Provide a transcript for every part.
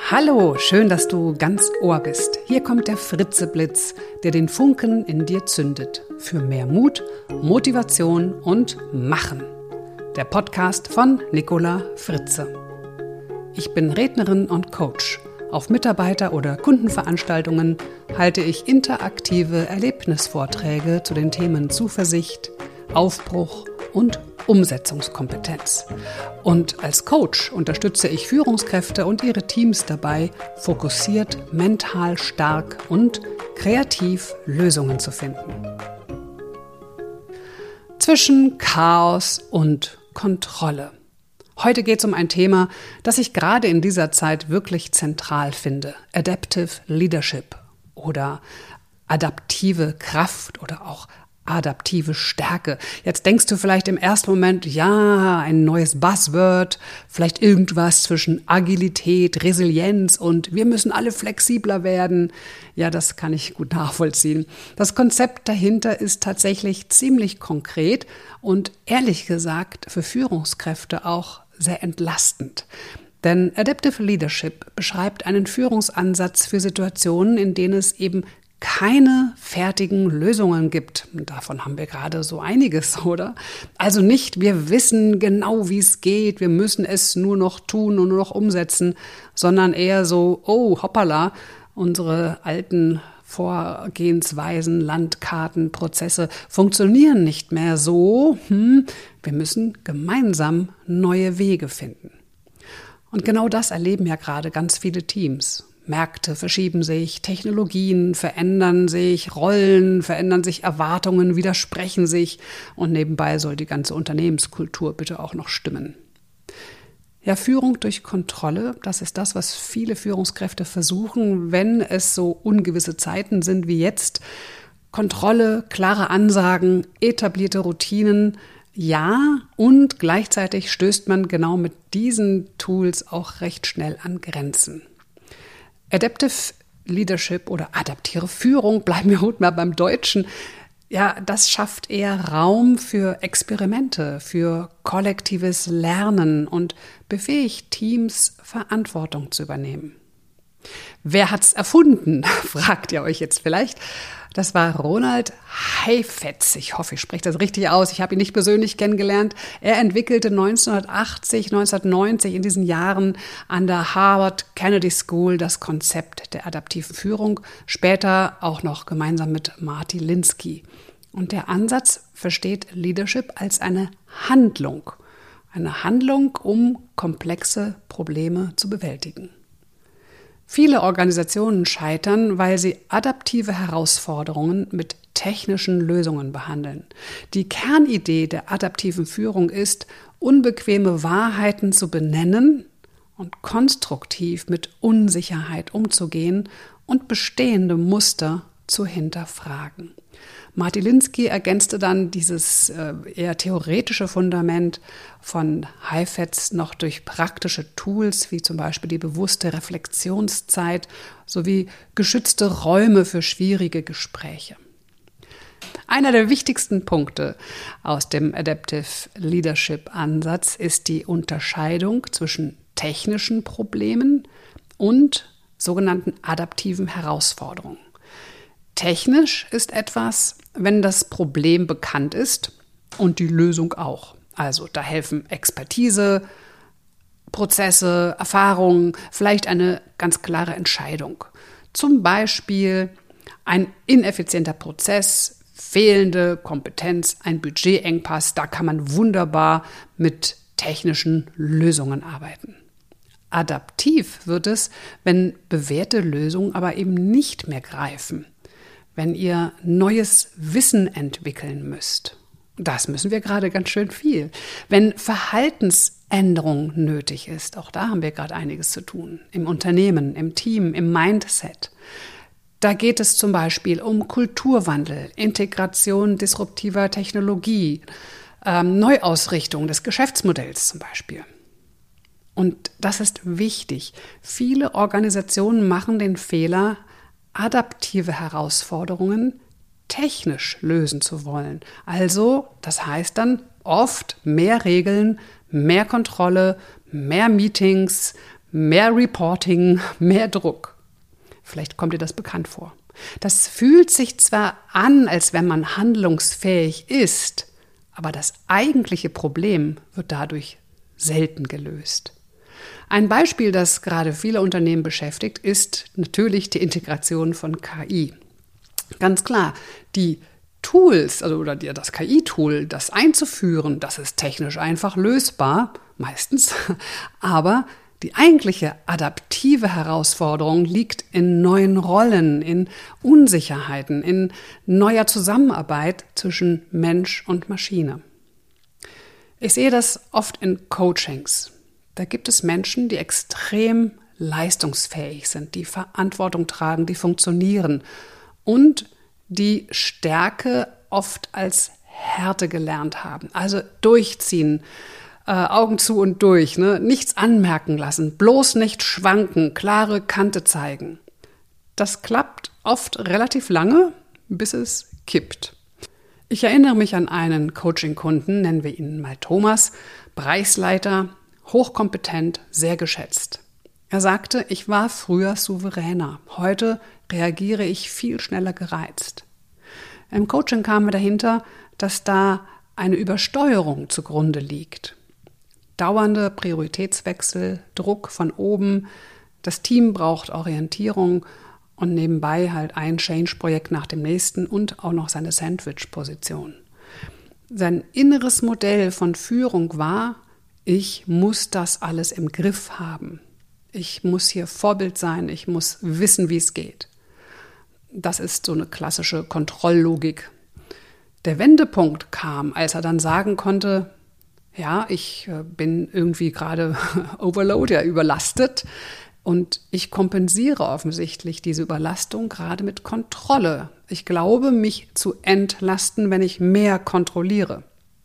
Hallo, schön, dass du ganz Ohr bist. Hier kommt der Fritzeblitz, der den Funken in dir zündet. Für mehr Mut, Motivation und Machen. Der Podcast von Nicola Fritze. Ich bin Rednerin und Coach. Auf Mitarbeiter- oder Kundenveranstaltungen halte ich interaktive Erlebnisvorträge zu den Themen Zuversicht, Aufbruch und Umsetzungskompetenz. Und als Coach unterstütze ich Führungskräfte und ihre Teams dabei, fokussiert, mental stark und kreativ Lösungen zu finden. Zwischen Chaos und Kontrolle. Heute geht es um ein Thema, das ich gerade in dieser Zeit wirklich zentral finde. Adaptive Leadership oder adaptive Kraft oder auch adaptive Stärke. Jetzt denkst du vielleicht im ersten Moment, ja, ein neues Buzzword, vielleicht irgendwas zwischen Agilität, Resilienz und wir müssen alle flexibler werden. Ja, das kann ich gut nachvollziehen. Das Konzept dahinter ist tatsächlich ziemlich konkret und ehrlich gesagt für Führungskräfte auch sehr entlastend. Denn Adaptive Leadership beschreibt einen Führungsansatz für Situationen, in denen es eben keine fertigen Lösungen gibt. Davon haben wir gerade so einiges, oder? Also nicht, wir wissen genau, wie es geht, wir müssen es nur noch tun und nur noch umsetzen, sondern eher so, oh, hoppala, unsere alten Vorgehensweisen, Landkarten, Prozesse funktionieren nicht mehr so. Wir müssen gemeinsam neue Wege finden. Und genau das erleben ja gerade ganz viele Teams. Märkte verschieben sich, Technologien verändern sich, Rollen verändern sich, Erwartungen widersprechen sich und nebenbei soll die ganze Unternehmenskultur bitte auch noch stimmen. Ja, Führung durch Kontrolle, das ist das, was viele Führungskräfte versuchen, wenn es so ungewisse Zeiten sind wie jetzt. Kontrolle, klare Ansagen, etablierte Routinen, ja, und gleichzeitig stößt man genau mit diesen Tools auch recht schnell an Grenzen. Adaptive Leadership oder adaptive Führung, bleiben wir gut mal beim Deutschen, ja, das schafft eher Raum für Experimente, für kollektives Lernen und befähigt Teams, Verantwortung zu übernehmen. Wer hat's erfunden, fragt ihr euch jetzt vielleicht. Das war Ronald Heifetz. Ich hoffe, ich spreche das richtig aus. Ich habe ihn nicht persönlich kennengelernt. Er entwickelte 1980, 1990 in diesen Jahren an der Harvard Kennedy School das Konzept der adaptiven Führung, später auch noch gemeinsam mit Marty Linsky. Und der Ansatz versteht Leadership als eine Handlung, um komplexe Probleme zu bewältigen. Viele Organisationen scheitern, weil sie adaptive Herausforderungen mit technischen Lösungen behandeln. Die Kernidee der adaptiven Führung ist, unbequeme Wahrheiten zu benennen und konstruktiv mit Unsicherheit umzugehen und bestehende Muster zu hinterfragen. Marty Linsky ergänzte dann dieses eher theoretische Fundament von Heifetz noch durch praktische Tools, wie zum Beispiel die bewusste Reflexionszeit sowie geschützte Räume für schwierige Gespräche. Einer der wichtigsten Punkte aus dem Adaptive Leadership Ansatz ist die Unterscheidung zwischen technischen Problemen und sogenannten adaptiven Herausforderungen. Technisch ist etwas, wenn das Problem bekannt ist und die Lösung auch. Also da helfen Expertise, Prozesse, Erfahrungen, vielleicht eine ganz klare Entscheidung. Zum Beispiel ein ineffizienter Prozess, fehlende Kompetenz, ein Budgetengpass, da kann man wunderbar mit technischen Lösungen arbeiten. Adaptiv wird es, wenn bewährte Lösungen aber eben nicht mehr greifen. Wenn ihr neues Wissen entwickeln müsst. Das müssen wir gerade ganz schön viel. Wenn Verhaltensänderung nötig ist, auch da haben wir gerade einiges zu tun. Im Unternehmen, im Team, im Mindset. Da geht es zum Beispiel um Kulturwandel, Integration disruptiver Technologie, Neuausrichtung des Geschäftsmodells zum Beispiel. Und das ist wichtig. Viele Organisationen machen den Fehler, adaptive Herausforderungen technisch lösen zu wollen. Also, das heißt dann oft mehr Regeln, mehr Kontrolle, mehr Meetings, mehr Reporting, mehr Druck. Vielleicht kommt dir das bekannt vor. Das fühlt sich zwar an, als wenn man handlungsfähig ist, aber das eigentliche Problem wird dadurch selten gelöst. Ein Beispiel, das gerade viele Unternehmen beschäftigt, ist natürlich die Integration von KI. Ganz klar, die Tools, oder das KI-Tool, das einzuführen, das ist technisch einfach lösbar, meistens, aber die eigentliche adaptive Herausforderung liegt in neuen Rollen, in Unsicherheiten, in neuer Zusammenarbeit zwischen Mensch und Maschine. Ich sehe das oft in Coachings. Da gibt es Menschen, die extrem leistungsfähig sind, die Verantwortung tragen, die funktionieren und die Stärke oft als Härte gelernt haben. Also durchziehen, Augen zu und durch, nichts anmerken lassen, bloß nicht schwanken, klare Kante zeigen. Das klappt oft relativ lange, bis es kippt. Ich erinnere mich an einen Coaching-Kunden, nennen wir ihn mal Thomas, Bereichsleiter, hochkompetent, sehr geschätzt. Er sagte, ich war früher souveräner, heute reagiere ich viel schneller gereizt. Im Coaching kamen wir dahinter, dass da eine Übersteuerung zugrunde liegt. Dauernde Prioritätswechsel, Druck von oben, das Team braucht Orientierung und nebenbei halt ein Change-Projekt nach dem nächsten und auch noch seine Sandwich-Position. Sein inneres Modell von Führung war, ich muss das alles im Griff haben. Ich muss hier Vorbild sein, ich muss wissen, wie es geht. Das ist so eine klassische Kontrolllogik. Der Wendepunkt kam, als er dann sagen konnte, ja, ich bin irgendwie gerade overload, überlastet und ich kompensiere offensichtlich diese Überlastung gerade mit Kontrolle. Ich glaube, mich zu entlasten, wenn ich mehr kontrolliere.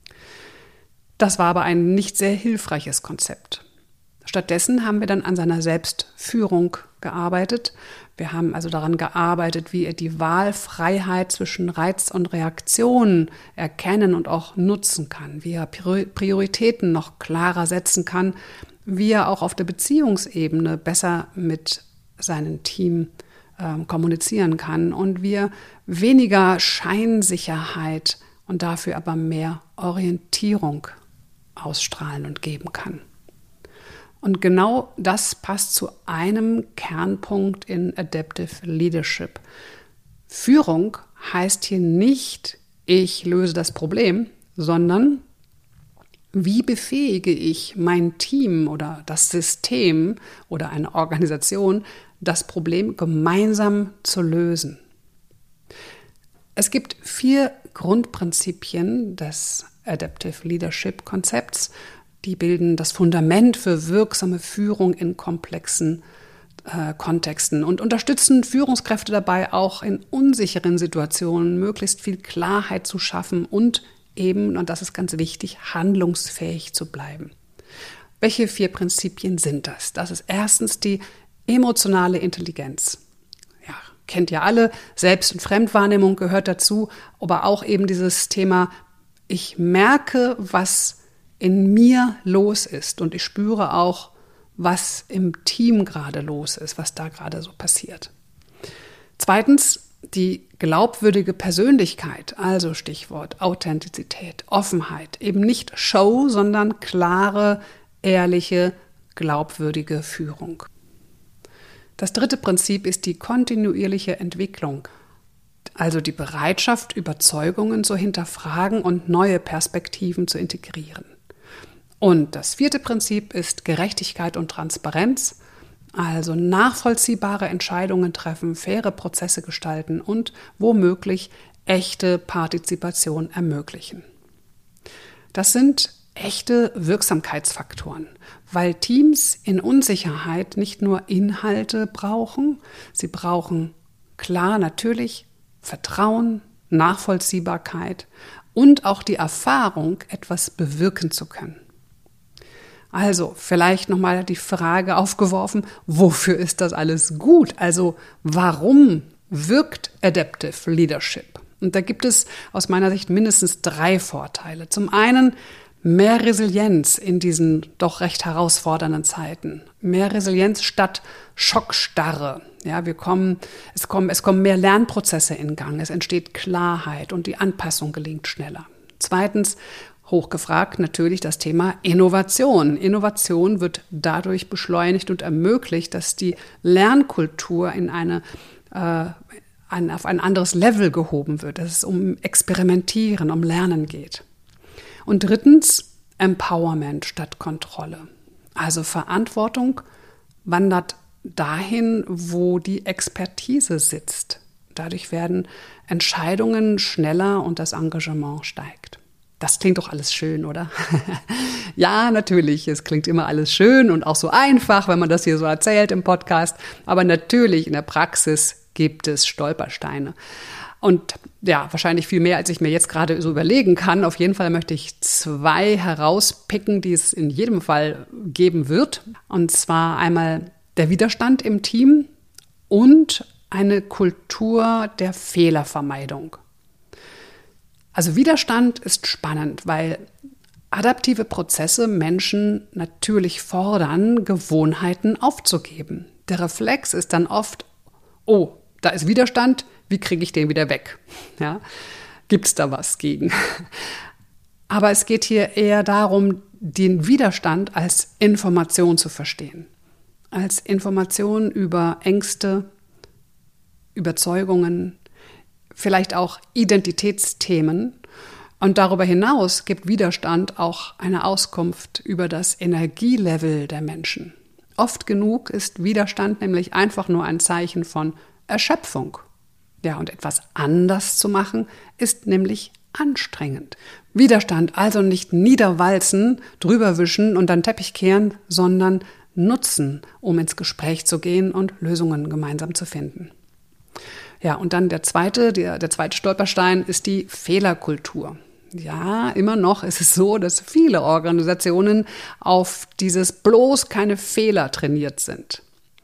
Das war aber ein nicht sehr hilfreiches Konzept. Stattdessen haben wir dann an seiner Selbstführung gearbeitet. Wir haben also daran gearbeitet, wie er die Wahlfreiheit zwischen Reiz und Reaktion erkennen und auch nutzen kann, wie er Prioritäten noch klarer setzen kann, wie er auch auf der Beziehungsebene besser mit seinem Team kommunizieren kann und wie er weniger Scheinsicherheit und dafür aber mehr Orientierung ausstrahlen und geben kann. Und genau das passt zu einem Kernpunkt in Adaptive Leadership. Führung heißt hier nicht, ich löse das Problem, sondern wie befähige ich mein Team oder das System oder eine Organisation, das Problem gemeinsam zu lösen. Es gibt 4 Grundprinzipien des Adaptive Leadership Konzepts. Die bilden das Fundament für wirksame Führung in komplexen Kontexten und unterstützen Führungskräfte dabei, auch in unsicheren Situationen möglichst viel Klarheit zu schaffen und eben, und das ist ganz wichtig, handlungsfähig zu bleiben. Welche 4 Prinzipien sind das? Das ist erstens die emotionale Intelligenz. Ja, kennt ihr alle, Selbst- und Fremdwahrnehmung gehört dazu, aber auch eben dieses Thema, ich merke, was in mir los ist und ich spüre auch, was im Team gerade los ist, was da gerade so passiert. Zweitens, die glaubwürdige Persönlichkeit, also Stichwort Authentizität, Offenheit, eben nicht Show, sondern klare, ehrliche, glaubwürdige Führung. Das 3. Prinzip ist die kontinuierliche Entwicklung, also die Bereitschaft, Überzeugungen zu hinterfragen und neue Perspektiven zu integrieren. Und das 4. Prinzip ist Gerechtigkeit und Transparenz, also nachvollziehbare Entscheidungen treffen, faire Prozesse gestalten und womöglich echte Partizipation ermöglichen. Das sind echte Wirksamkeitsfaktoren, weil Teams in Unsicherheit nicht nur Inhalte brauchen, sie brauchen klar natürlich Vertrauen, Nachvollziehbarkeit und auch die Erfahrung, etwas bewirken zu können. Also vielleicht nochmal die Frage aufgeworfen, wofür ist das alles gut? Also warum wirkt Adaptive Leadership? Und da gibt es aus meiner Sicht mindestens 3 Vorteile. Zum einen Mehr Resilienz in diesen doch recht herausfordernden Zeiten. Mehr Resilienz statt Schockstarre. Ja, es kommen mehr Lernprozesse in Gang. Es entsteht Klarheit und die Anpassung gelingt schneller. Zweitens, hochgefragt natürlich das Thema Innovation. Innovation wird dadurch beschleunigt und ermöglicht, dass die Lernkultur auf ein anderes Level gehoben wird, dass es um Experimentieren, um Lernen geht. Und drittens, Empowerment statt Kontrolle. Also Verantwortung wandert dahin, wo die Expertise sitzt. Dadurch werden Entscheidungen schneller und das Engagement steigt. Das klingt doch alles schön, oder? Ja, natürlich, es klingt immer alles schön und auch so einfach, wenn man das hier so erzählt im Podcast. Aber natürlich, in der Praxis gibt es Stolpersteine. Und ja, wahrscheinlich viel mehr, als ich mir jetzt gerade so überlegen kann. Auf jeden Fall möchte ich 2 herauspicken, die es in jedem Fall geben wird. Und zwar einmal der Widerstand im Team und eine Kultur der Fehlervermeidung. Also Widerstand ist spannend, weil adaptive Prozesse Menschen natürlich fordern, Gewohnheiten aufzugeben. Der Reflex ist dann oft, oh, da ist Widerstand, wie kriege ich den wieder weg? Ja, gibt es da was gegen? Aber es geht hier eher darum, den Widerstand als Information zu verstehen. Als Information über Ängste, Überzeugungen, vielleicht auch Identitätsthemen. Und darüber hinaus gibt Widerstand auch eine Auskunft über das Energielevel der Menschen. Oft genug ist Widerstand nämlich einfach nur ein Zeichen von Erschöpfung. Ja, und etwas anders zu machen, ist nämlich anstrengend. Widerstand also nicht niederwalzen, drüberwischen und dann Teppich kehren, sondern nutzen, um ins Gespräch zu gehen und Lösungen gemeinsam zu finden. Ja, und dann der zweite Stolperstein ist die Fehlerkultur. Ja, immer noch ist es so, dass viele Organisationen auf dieses bloß keine Fehler trainiert sind.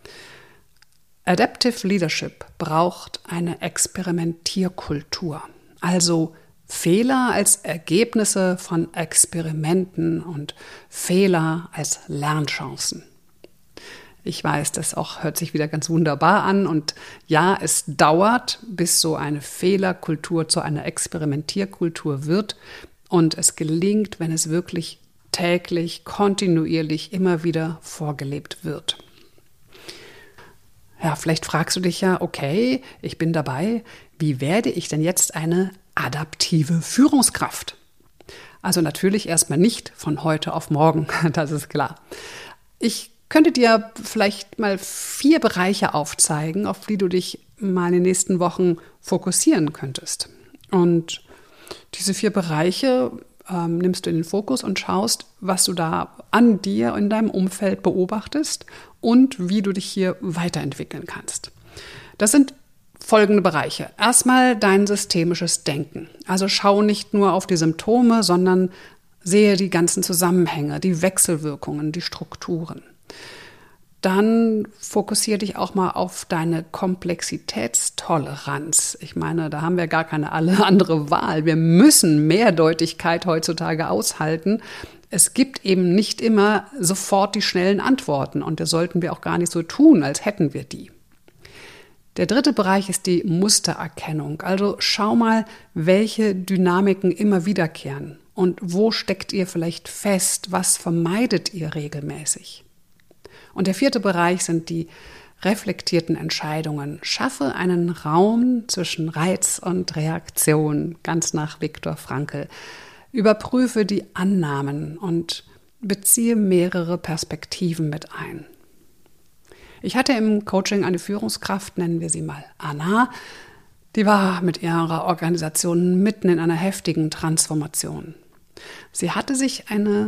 Adaptive Leadership braucht eine Experimentierkultur, also Fehler als Ergebnisse von Experimenten und Fehler als Lernchancen. Ich weiß, das auch hört sich wieder ganz wunderbar an und ja, es dauert, bis so eine Fehlerkultur zu einer Experimentierkultur wird und es gelingt, wenn es wirklich täglich, kontinuierlich immer wieder vorgelebt wird. Ja, vielleicht fragst du dich ja, okay, ich bin dabei, wie werde ich denn jetzt eine adaptive Führungskraft? Also natürlich erstmal nicht von heute auf morgen, das ist klar. Ich könnte dir vielleicht mal 4 Bereiche aufzeigen, auf die du dich mal in den nächsten Wochen fokussieren könntest. Und diese 4 Bereiche nimmst du in den Fokus und schaust, was du da an dir in deinem Umfeld beobachtest und wie du dich hier weiterentwickeln kannst. Das sind folgende Bereiche. Erstmal dein systemisches Denken. Also schau nicht nur auf die Symptome, sondern sehe die ganzen Zusammenhänge, die Wechselwirkungen, die Strukturen. Dann fokussiere dich auch mal auf deine Komplexitätstoleranz. Ich meine, da haben wir gar keine andere Wahl. Wir müssen Mehrdeutigkeit heutzutage aushalten. Es gibt eben nicht immer sofort die schnellen Antworten und das sollten wir auch gar nicht so tun, als hätten wir die. Der 3. Bereich ist die Mustererkennung. Also schau mal, welche Dynamiken immer wiederkehren und wo steckt ihr vielleicht fest, was vermeidet ihr regelmäßig. Und der 4. Bereich sind die reflektierten Entscheidungen. Schaffe einen Raum zwischen Reiz und Reaktion, ganz nach Viktor Frankl. Überprüfe die Annahmen und beziehe mehrere Perspektiven mit ein. Ich hatte im Coaching eine Führungskraft, nennen wir sie mal Anna, die war mit ihrer Organisation mitten in einer heftigen Transformation. Sie hatte sich eine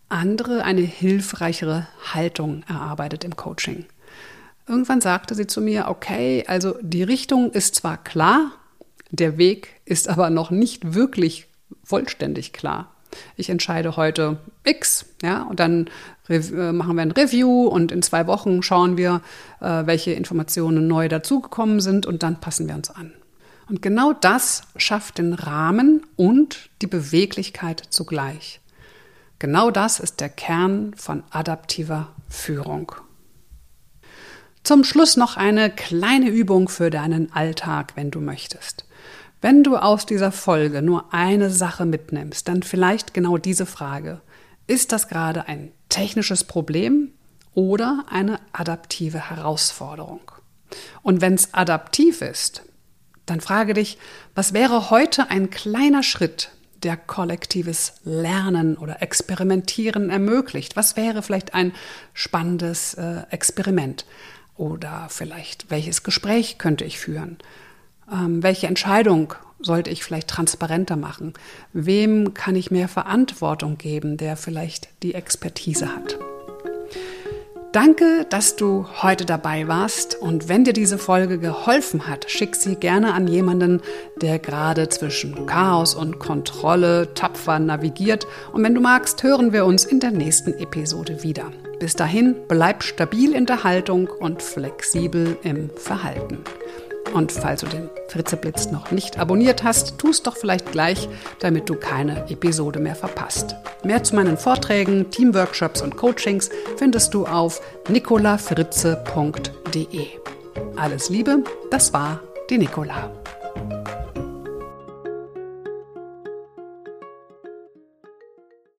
hilfreichere Haltung erarbeitet im Coaching. Irgendwann sagte sie zu mir, okay, also die Richtung ist zwar klar, der Weg ist aber noch nicht wirklich vollständig klar. Ich entscheide heute X, ja, und dann machen wir ein Review und in 2 Wochen schauen wir, welche Informationen neu dazugekommen sind und dann passen wir uns an. Und genau das schafft den Rahmen und die Beweglichkeit zugleich. Genau das ist der Kern von adaptiver Führung. Zum Schluss noch eine kleine Übung für deinen Alltag, wenn du möchtest. Wenn du aus dieser Folge nur eine Sache mitnimmst, dann vielleicht genau diese Frage. Ist das gerade ein technisches Problem oder eine adaptive Herausforderung? Und wenn es adaptiv ist, dann frage dich, was wäre heute ein kleiner Schritt, der kollektives Lernen oder Experimentieren ermöglicht? Was wäre vielleicht ein spannendes Experiment? Oder vielleicht, welches Gespräch könnte ich führen? Welche Entscheidung sollte ich vielleicht transparenter machen? Wem kann ich mehr Verantwortung geben, der vielleicht die Expertise hat? Danke, dass du heute dabei warst, und wenn dir diese Folge geholfen hat, schick sie gerne an jemanden, der gerade zwischen Chaos und Kontrolle tapfer navigiert, und wenn du magst, hören wir uns in der nächsten Episode wieder. Bis dahin, bleib stabil in der Haltung und flexibel im Verhalten. Und falls du den Fritzeblitz noch nicht abonniert hast, tu es doch vielleicht gleich, damit du keine Episode mehr verpasst. Mehr zu meinen Vorträgen, Teamworkshops und Coachings findest du auf nicolafritze.de. Alles Liebe, das war die Nicola.